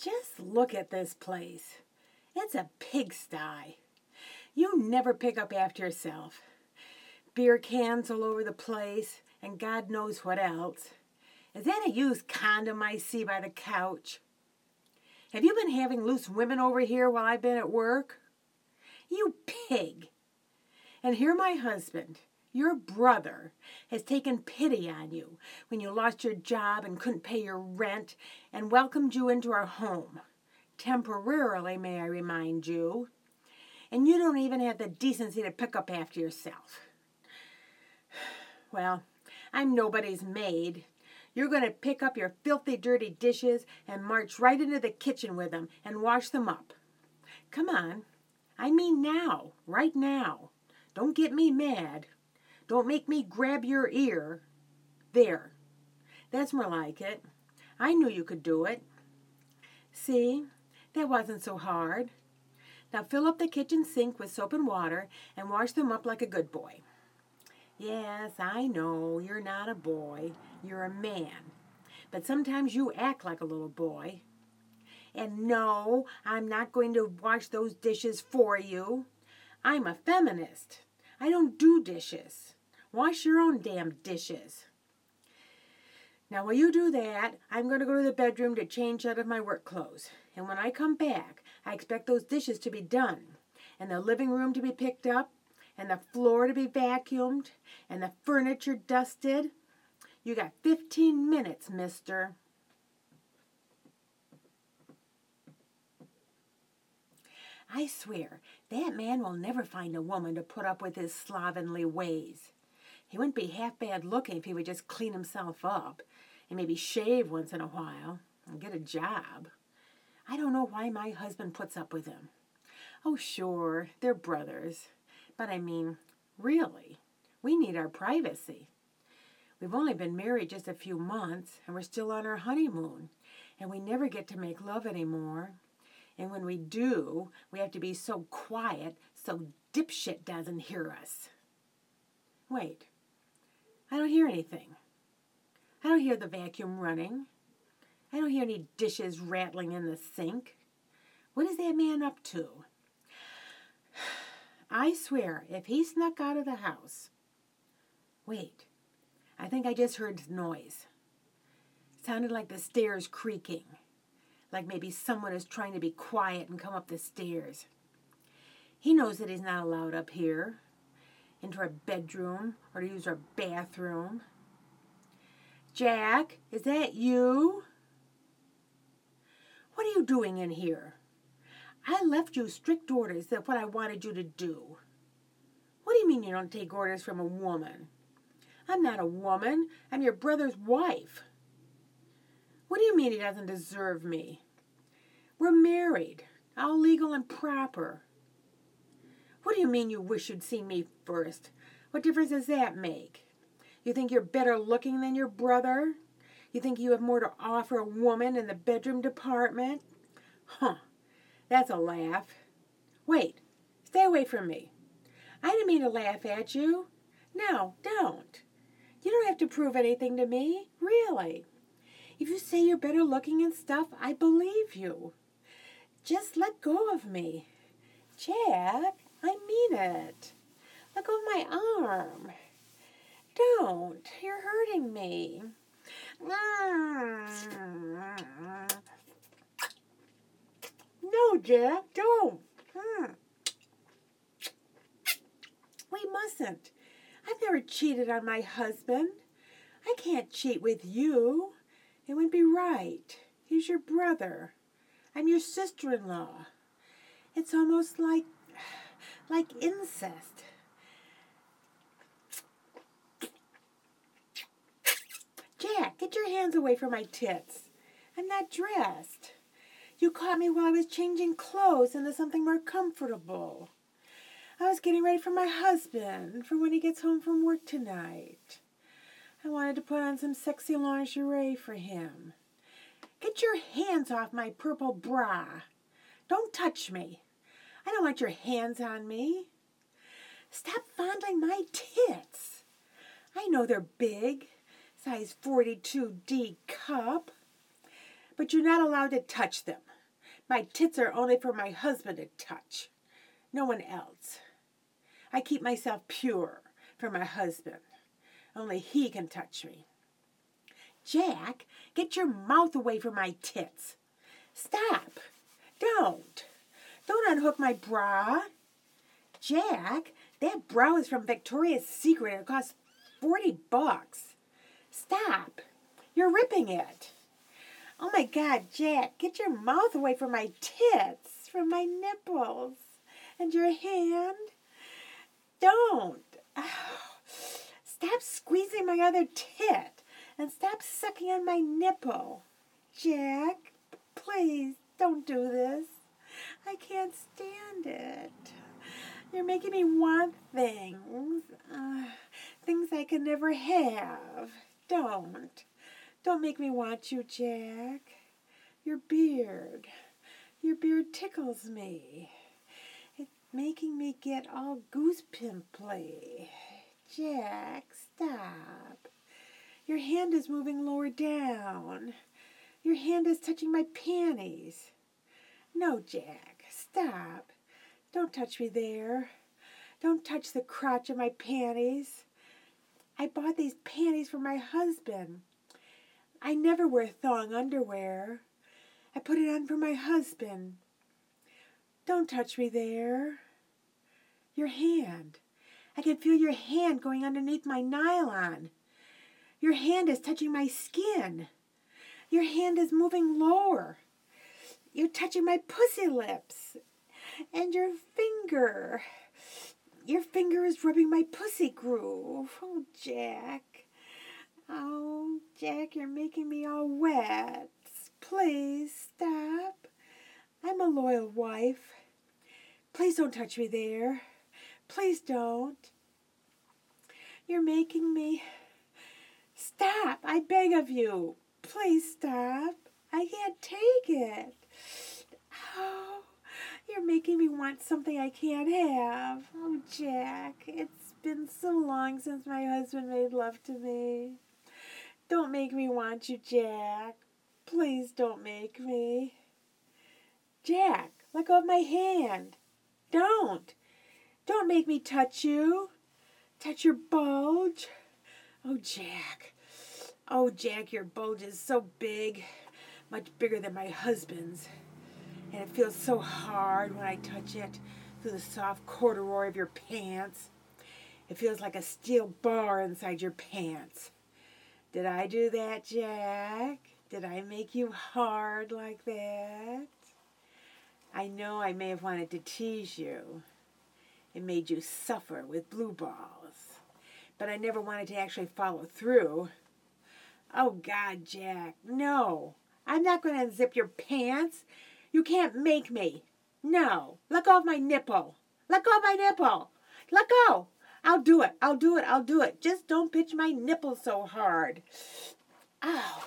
Just look at this place. It's a pigsty. You never pick up after yourself. Beer cans all over the place, and God knows what else. Is that a used condom I see by the couch? Have you been having loose women over here while I've been at work? You pig! And here my husband, your brother, has taken pity on you when you lost your job and couldn't pay your rent and welcomed you into our home. Temporarily, may I remind you. And you don't even have the decency to pick up after yourself. Well, I'm nobody's maid. You're going to pick up your filthy, dirty dishes and march right into the kitchen with them and wash them up. Come on. I mean now, right now. Don't get me mad. Don't make me grab your ear. There. That's more like it. I knew you could do it. See? That wasn't so hard. Now fill up the kitchen sink with soap and water and wash them up like a good boy. Yes, I know, you're not a boy. You're a man. But sometimes you act like a little boy. And no, I'm not going to wash those dishes for you. I'm a feminist. I don't do dishes. Wash your own damn dishes. Now, while you do that, I'm going to go to the bedroom to change out of my work clothes. And when I come back, I expect those dishes to be done, and the living room to be picked up, and the floor to be vacuumed, and the furniture dusted. You got 15 minutes, mister. I swear, that man will never find a woman to put up with his slovenly ways. He wouldn't be half bad looking if he would just clean himself up and maybe shave once in a while and get a job. I don't know why my husband puts up with him. Oh, sure, they're brothers. But I mean, really, we need our privacy. We've only been married just a few months, and we're still on our honeymoon, and we never get to make love anymore. And when we do, we have to be so quiet so dipshit doesn't hear us. Wait, I don't hear anything. I don't hear the vacuum running. I don't hear any dishes rattling in the sink. What is that man up to? I swear, if he snuck out of the house... Wait, I think I just heard noise. It sounded like the stairs creaking. Like maybe someone is trying to be quiet and come up the stairs. He knows that he's not allowed up here, into our bedroom, or to use our bathroom. Jack, is that you? What are you doing in here? I left you strict orders of what I wanted you to do. What do you mean you don't take orders from a woman? I'm not a woman. I'm your brother's wife. What do you mean he doesn't deserve me? We're married, all legal and proper. What do you mean you wish you'd seen me first? What difference does that make? You think you're better looking than your brother? You think you have more to offer a woman in the bedroom department? Huh, that's a laugh. Wait, stay away from me. I didn't mean to laugh at you. No, don't. You don't have to prove anything to me, really. If you say you're better looking and stuff, I believe you. Just let go of me. Jack, I mean it. Let go of my arm. Don't. You're hurting me. No, Jack, don't. We mustn't. I've never cheated on my husband. I can't cheat with you. It wouldn't be right. He's your brother. I'm your sister-in-law. It's almost like incest. Jack, get your hands away from my tits. I'm not dressed. You caught me while I was changing clothes into something more comfortable. I was getting ready for my husband for when he gets home from work tonight. I wanted to put on some sexy lingerie for him. Get your hands off my purple bra. Don't touch me. I don't want your hands on me. Stop fondling my tits. I know they're big, size 42D cup, but you're not allowed to touch them. My tits are only for my husband to touch. No one else. I keep myself pure for my husband. Only he can touch me. Jack, get your mouth away from my tits. Stop. Don't. Don't unhook my bra. Jack, that bra is from Victoria's Secret and it costs $40. Stop. You're ripping it. Oh my God, Jack, get your mouth away from my tits, from my nipples, and your hand. Don't. Oh. Stop squeezing my other tit and stop sucking on my nipple. Jack, please don't do this. I can't stand it. You're making me want things. Things I can never have. Don't. Don't make me want you, Jack. Your beard tickles me. It's making me get all goose pimply. Jack, stop. Your hand is moving lower down. Your hand is touching my panties. No, Jack, stop. Don't touch me there. Don't touch the crotch of my panties. I bought these panties for my husband. I never wear thong underwear. I put it on for my husband. Don't touch me there. Your hand. I can feel your hand going underneath my nylon. Your hand is touching my skin. Your hand is moving lower. You're touching my pussy lips. And your finger is rubbing my pussy groove. Oh, Jack. Oh, Jack, you're making me all wet. Please stop. I'm a loyal wife. Please don't touch me there. Please don't. You're making me... Stop, I beg of you. Please stop. I can't take it. Oh, you're making me want something I can't have. Oh, Jack, it's been so long since my husband made love to me. Don't make me want you, Jack. Please don't make me. Jack, let go of my hand. Don't. Don't make me touch you. Touch your bulge. Oh, Jack. Oh, Jack, your bulge is so big. Much bigger than my husband's. And it feels so hard when I touch it through the soft corduroy of your pants. It feels like a steel bar inside your pants. Did I do that, Jack? Did I make you hard like that? I know I may have wanted to tease you. It made you suffer with blue balls. But I never wanted to actually follow through. Oh, God, Jack, no. I'm not going to unzip your pants. You can't make me. No. Let go of my nipple. Let go of my nipple. Let go. I'll do it. I'll do it. I'll do it. Just don't pinch my nipple so hard. Ow.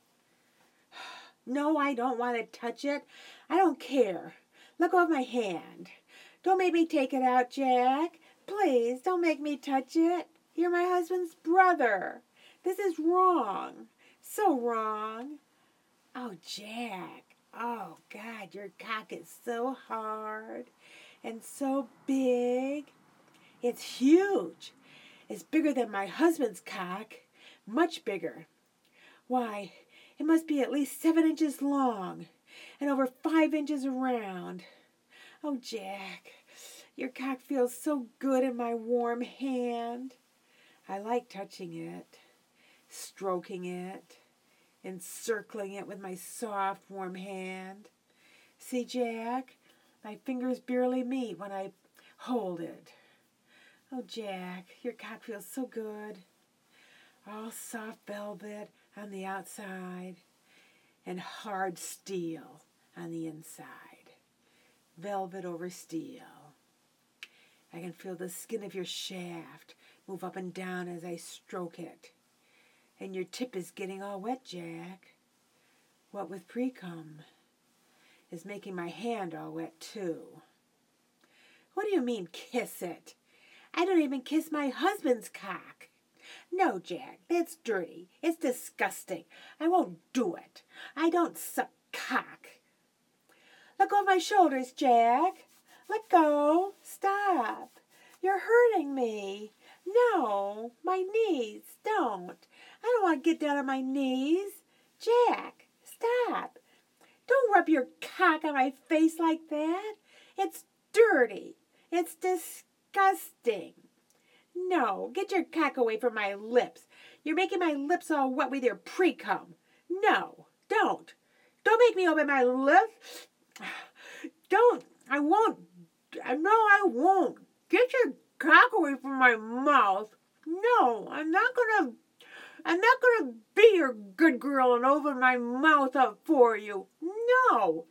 No, I don't want to touch it. I don't care. Let go of my hand. Don't make me take it out, Jack. Please, don't make me touch it. You're my husband's brother. This is wrong. So wrong. Oh, Jack. Oh, God, your cock is so hard and so big. It's huge. It's bigger than my husband's cock. Much bigger. Why, it must be at least 7 inches long and over 5 inches around. Oh, Jack, your cock feels so good in my warm hand. I like touching it, stroking it, encircling it with my soft, warm hand. See, Jack, my fingers barely meet when I hold it. Oh, Jack, your cock feels so good. All soft velvet on the outside and hard steel on the inside. Velvet over steel. I can feel the skin of your shaft move up and down as I stroke it. And your tip is getting all wet, Jack. What with pre-cum is making my hand all wet, too. What do you mean, kiss it? I don't even kiss my husband's cock. No, Jack, that's dirty. It's disgusting. I won't do it. I don't suck cock. Let go of my shoulders, Jack. Let go. Stop. You're hurting me. No, my knees. Don't. I don't want to get down on my knees. Jack, stop. Don't rub your cock on my face like that. It's dirty. It's disgusting. No, get your cock away from my lips. You're making my lips all wet with your pre-cum. No, don't. Don't make me open my lips. Don't. I won't. No, I won't. Get your cock away from my mouth. No, I'm not gonna be your good girl and open my mouth up for you. No.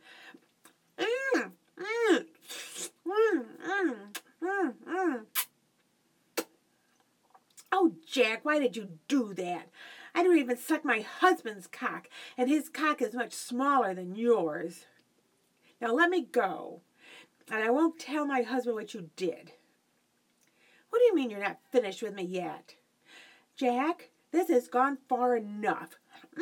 Oh, Jack, why did you do that? I don't even suck my husband's cock, and his cock is much smaller than yours. Now let me go, and I won't tell my husband what you did. What do you mean you're not finished with me yet? Jack, this has gone far enough.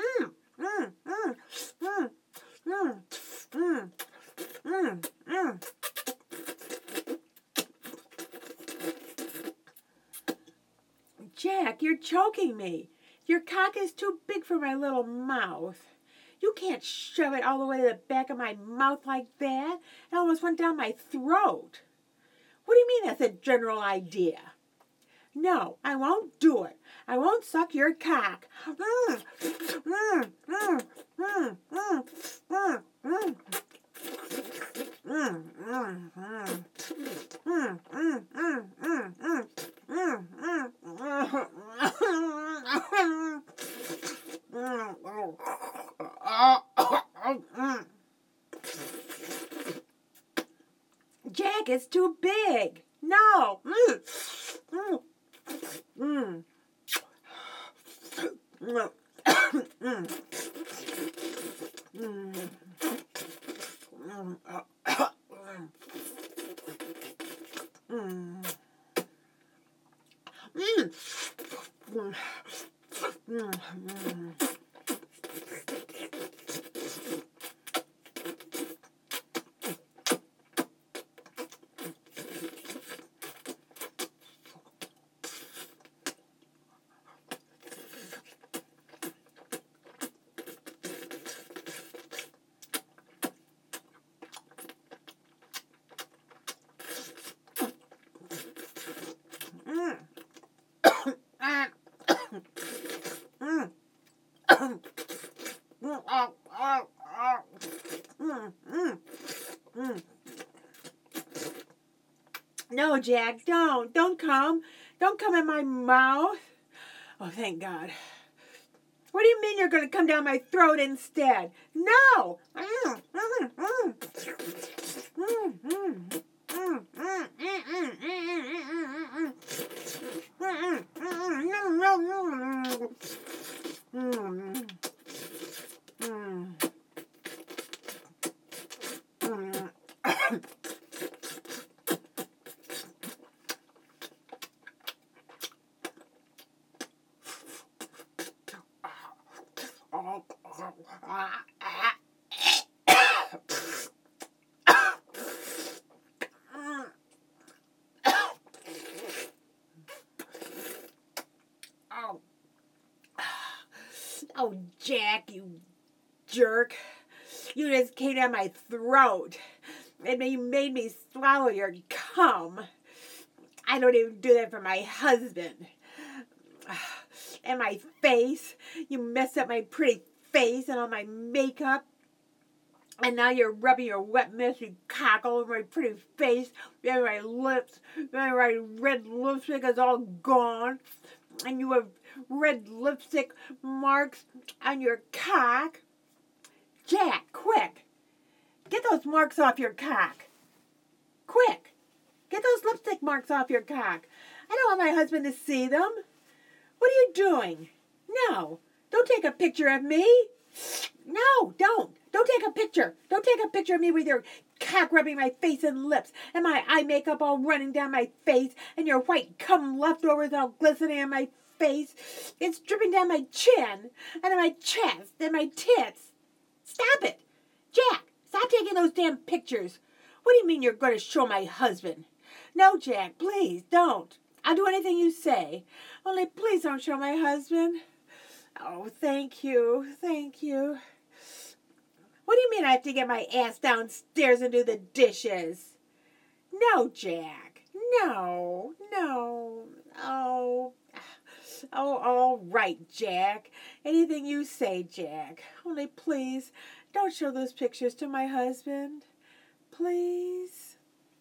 Jack, you're choking me. Your cock is too big for my little mouth. You can't shove it all the way to the back of my mouth like that. It almost went down my throat. What do you mean that's a general idea? No, I won't do it. I won't suck your cock. Jack, it's too big. No. No, Jack, don't. Don't come. Don't come in my mouth. Oh, thank God. What do you mean you're going to come down my throat instead? No! Oh, Jack, you jerk. You just came down my throat. And you made me swallow your cum. I don't even do that for my husband. And my face. You messed up my pretty face and all my makeup. And now you're rubbing your wet, messy cock all over my pretty face. And my lips. And my red lipstick is all gone. And you have red lipstick marks on your cock. Jack, quick. Get those marks off your cock. Quick. Get those lipstick marks off your cock. I don't want my husband to see them. What are you doing? No. Don't take a picture of me. No, don't. Don't take a picture. Don't take a picture of me with your cock rubbing my face and lips and my eye makeup all running down my face and your white cum leftovers all glistening on my face. It's dripping down my chin and on my chest and my tits. Stop it. Jack, stop taking me those damn pictures. What do you mean you're going to show my husband? No, Jack, please, don't. I'll do anything you say. Only please don't show my husband. Oh, thank you, thank you. What do you mean I have to get my ass downstairs and do the dishes? No, Jack. No. Oh, all right, Jack. Anything you say, Jack. Only please, don't show those pictures to my husband. Please.